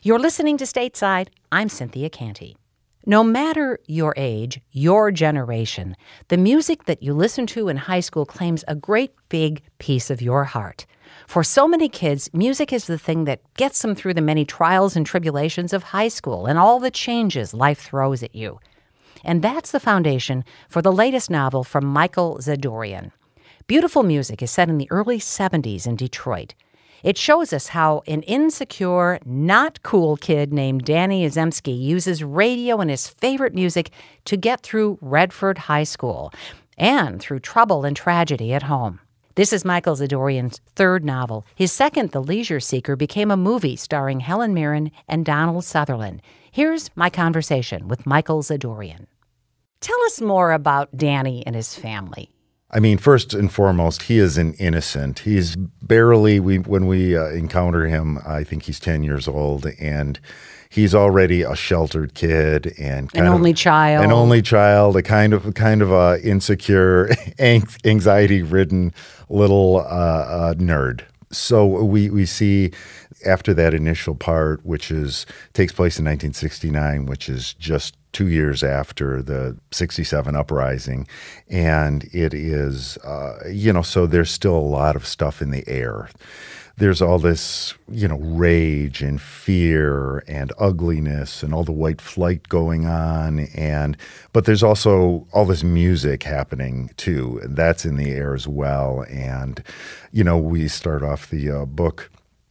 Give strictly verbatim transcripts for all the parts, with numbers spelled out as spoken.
You're listening to Stateside. I'm Cynthia Canty. No matter your age, your generation, the music that you listen to in high school claims a great big piece of your heart. For so many kids, music is the thing that gets them through the many trials and tribulations of high school and all the changes life throws at you. And that's the foundation for the latest novel from Michael Zadorian. Beautiful Music is set in the early seventies in Detroit. It shows us how an insecure, not cool kid named Danny Azemski uses radio and his favorite music to get through Redford High School and through trouble and tragedy at home. This is Michael Zadorian's third novel. His second, The Leisure Seeker, became a movie starring Helen Mirren and Donald Sutherland. Here's my conversation with Michael Zadorian. Tell us more about Danny and his family. I mean, first and foremost, he is an innocent. He's barely, we when we uh, encounter him, I think he's ten years old, and he's already a sheltered kid and kind an of, only child, an only child, a kind of kind of a insecure, anxiety-ridden little uh, uh, nerd. So we we see after that initial part, which is takes place in nineteen sixty-nine, which is just two years after the sixty-seven uprising, and it is, uh, you know, so there's still a lot of stuff in the air. There's all this, you know, rage and fear and ugliness and all the white flight going on, and but there's also all this music happening too, and that's in the air as well. And, you know, we start off the uh, book,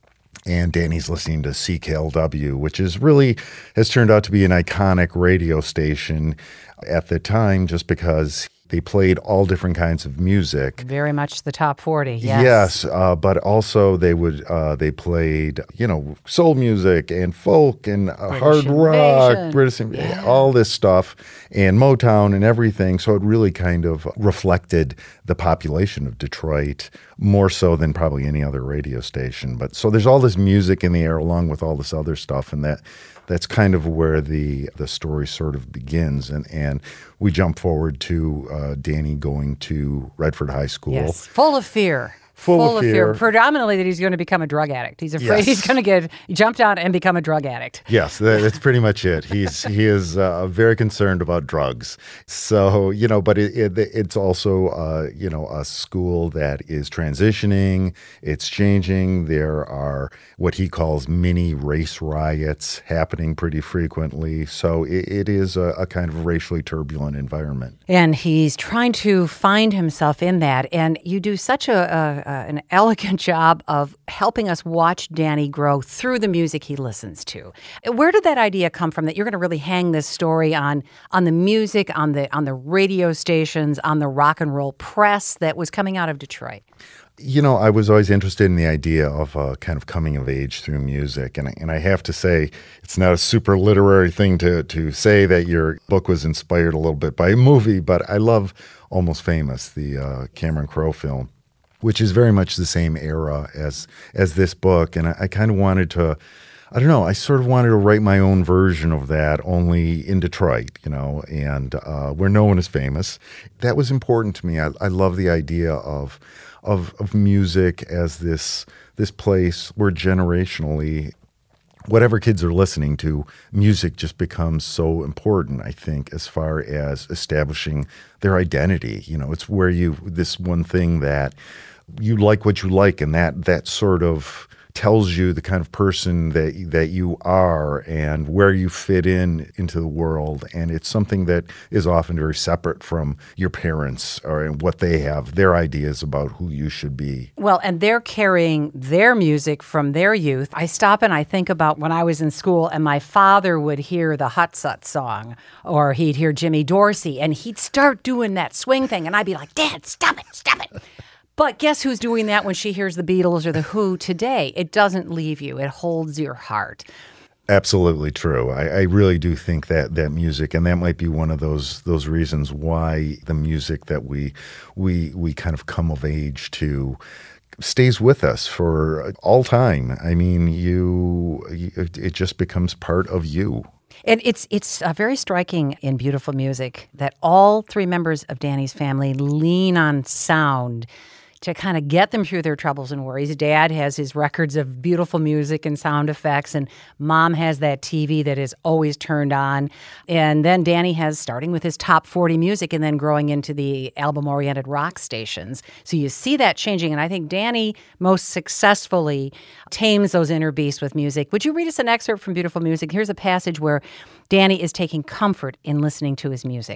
and Danny's listening to C K L W, which is really has turned out to be an iconic radio station at the time just because they played all different kinds of music. Very much the top forty, yes. Yes, uh, but also they would uh, they played, you know, soul music and folk and uh, hard rock, British, yeah. all this stuff, and Motown and everything. So it really kind of reflected the population of Detroit more so than probably any other radio station. But so there's all this music in the air along with all this other stuff, and that that's kind of where the the story sort of begins. And and we jump forward to uh, Danny going to Redford High School. Yes, full of fear. Full, Full of, of fear. fear. Predominantly that he's going to become a drug addict. He's afraid Yes. he's going to get jumped out and become a drug addict. Yes, that, that's pretty much it. He's he is uh, very concerned about drugs. So, you know, but it, it, it's also, uh, you know, a school that is transitioning. It's changing. There are what he calls mini race riots happening pretty frequently. So it, it is a, a kind of racially turbulent environment. And he's trying to find himself in that. And you do such a, a, a an elegant job of helping us watch Danny grow through the music he listens to. Where did that idea come from that you're going to really hang this story on on the music, on the on the radio stations, on the rock and roll press that was coming out of Detroit? You know, I was always interested in the idea of uh, kind of coming of age through music. And I, and I have to say, it's not a super literary thing to, to say that your book was inspired a little bit by a movie, but I love Almost Famous, the uh, Cameron Crowe film, which is very much the same era as as this book. And I, I kind of wanted to, I don't know, I sort of wanted to write my own version of that, only in Detroit, you know, and uh, where no one is famous. That was important to me. I, I love the idea of of of music as this this place where generationally, whatever kids are listening to, music just becomes so important, I think, as far as establishing their identity. You know, it's where you, this one thing that you like what you like, and that that sort of tells you the kind of person that that you are and where you fit in into the world. And it's something that is often very separate from your parents or what they have, their ideas about who you should be. Well, and they're carrying their music from their youth. I stop and I think about when I was in school and my father would hear the Hot Sut song, or he'd hear Jimmy Dorsey, and he'd start doing that swing thing, and I'd be like, Dad, stop it, stop it. But guess who's doing that when she hears the Beatles or the Who today? It doesn't leave you. It holds your heart. Absolutely true. I, I really do think that that music, and that might be one of those those reasons why the music that we we we kind of come of age to stays with us for all time. I mean, you, you it just becomes part of you. And it's it's uh, very striking in Beautiful Music that all three members of Danny's family lean on sound to kind of get them through their troubles and worries. Dad has his records of beautiful music and sound effects, and Mom has that T V that is always turned on. And then Danny has, starting with his top forty music and then growing into the album-oriented rock stations. So you see that changing, and I think Danny most successfully tames those inner beasts with music. Would you read us an excerpt from Beautiful Music? Here's a passage where Danny is taking comfort in listening to his music.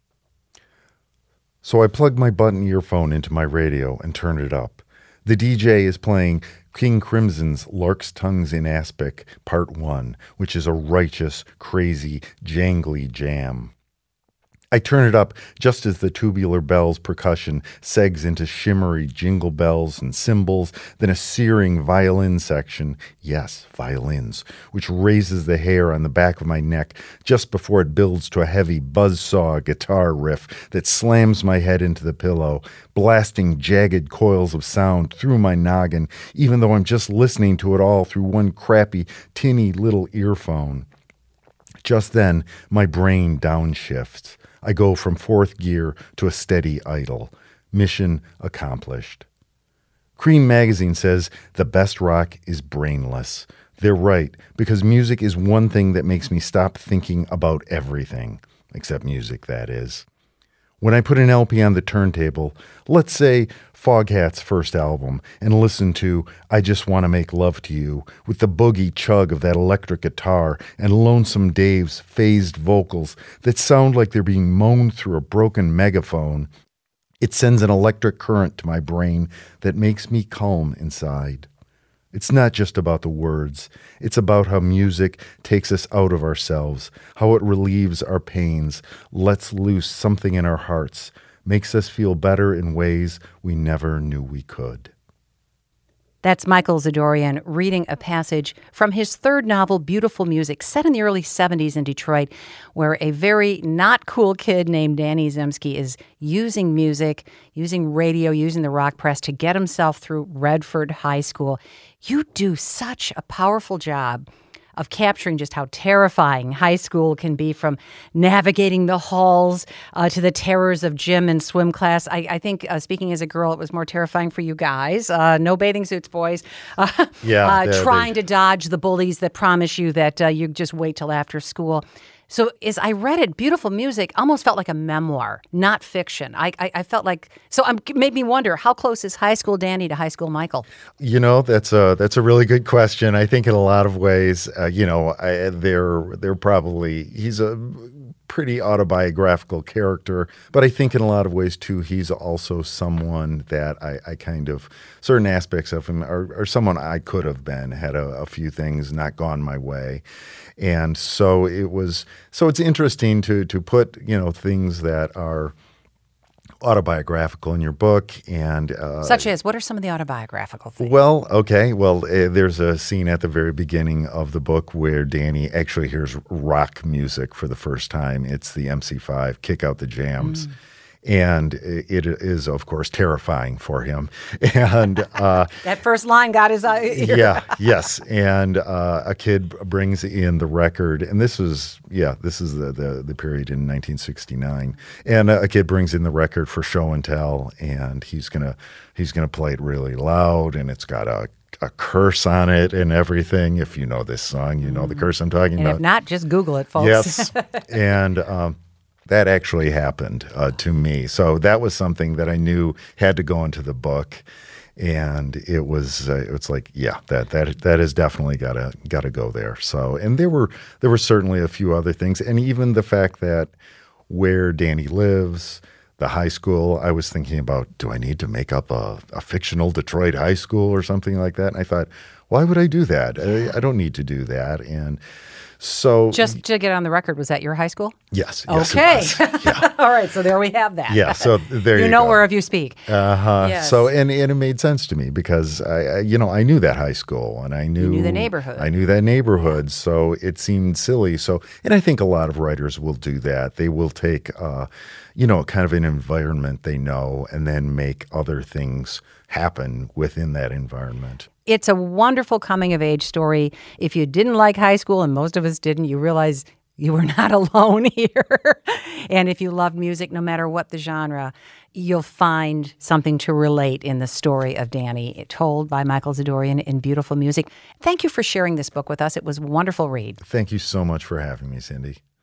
So I plugged my button earphone into my radio and turned it up. The D J is playing King Crimson's Lark's Tongues in Aspic, Part one, which is a righteous, crazy, jangly jam. I turn it up just as the tubular bells percussion segs into shimmery jingle bells and cymbals, then a searing violin section, yes, violins, which raises the hair on the back of my neck just before it builds to a heavy buzzsaw guitar riff that slams my head into the pillow, blasting jagged coils of sound through my noggin, even though I'm just listening to it all through one crappy, tinny little earphone. Just then, my brain downshifts. I go from fourth gear to a steady idle. Mission accomplished. Cream magazine says the best rock is brainless. They're right, because music is one thing that makes me stop thinking about everything. Except music, that is. When I put an L P on the turntable, let's say Foghat's first album, and listen to I Just Want to Make Love to You with the boogie chug of that electric guitar and Lonesome Dave's phased vocals that sound like they're being moaned through a broken megaphone, it sends an electric current to my brain that makes me calm inside. It's not just about the words. It's about how music takes us out of ourselves, how it relieves our pains, lets loose something in our hearts, makes us feel better in ways we never knew we could. That's Michael Zadorian reading a passage from his third novel, Beautiful Music, set in the early seventies in Detroit, where a very not cool kid named Danny Zemsky is using music, using radio, using the rock press to get himself through Redford High School. You do such a powerful job of capturing just how terrifying high school can be, from navigating the halls uh, to the terrors of gym and swim class. I, I think, uh, speaking as a girl, it was more terrifying for you guys. Uh, no bathing suits, boys. Uh, yeah, uh, trying to dodge the bullies that promise you that uh, you just wait till after school. So as I read it, Beautiful Music almost felt like a memoir, not fiction. I, I, I felt like, so it made me wonder, how close is high school Danny to high school Michael? You know, that's a that's a really good question. I think in a lot of ways, uh, you know, I, they're they're probably he's a pretty autobiographical character, but I think in a lot of ways too, he's also someone that I, I kind of certain aspects of him are, are someone I could have been had a, a few things not gone my way. And so it was, so it's interesting to to put, you know, things that are autobiographical in your book. And uh, such as, what are some of the autobiographical things? Well, okay. Well, uh, there's a scene at the very beginning of the book where Danny actually hears rock music for the first time. It's the M C five, Kick Out the Jams. Mm. And it is, of course, terrifying for him. And uh, that first line got his eye. Yeah, yes. And uh, a kid brings in the record, and this was, yeah, this is the the, the period in nineteen sixty-nine. And a kid brings in the record for show and tell, and he's gonna he's gonna play it really loud, and it's got a a curse on it and everything. If you know this song, you know mm. the curse I'm talking and about. If not, just Google it, folks. Yes, and. Um, That actually happened uh, to me. So that was something that I knew had to go into the book, and it was uh, it's like yeah that that that has definitely got to got to go there. So and there were there were certainly a few other things, and even the fact that where Danny lives, the high school. I was thinking about, do I need to make up a, a fictional Detroit high school or something like that? And I thought, why would I do that? I, I don't need to do that. And so, just to get on the record, was that your high school? Yes. yes okay. It was. Yeah. All right. So there we have that. Yeah. So there you, you know go. whereof you speak. Uh huh. Yes. So and, and it made sense to me because I, I, you know, I knew that high school and I knew, you knew the neighborhood. I knew that neighborhood. So it seemed silly. So and I think a lot of writers will do that. They will take, uh, you know, kind of an environment they know and then make other things happen within that environment. It's a wonderful coming-of-age story. If you didn't like high school, and most of us didn't, you realize You were not alone here. And if you love music, no matter what the genre, you'll find something to relate in the story of Danny, told by Michael Zadorian in beautiful music. Thank you for sharing this book with us. It was a wonderful read. Thank you so much for having me, Cindy.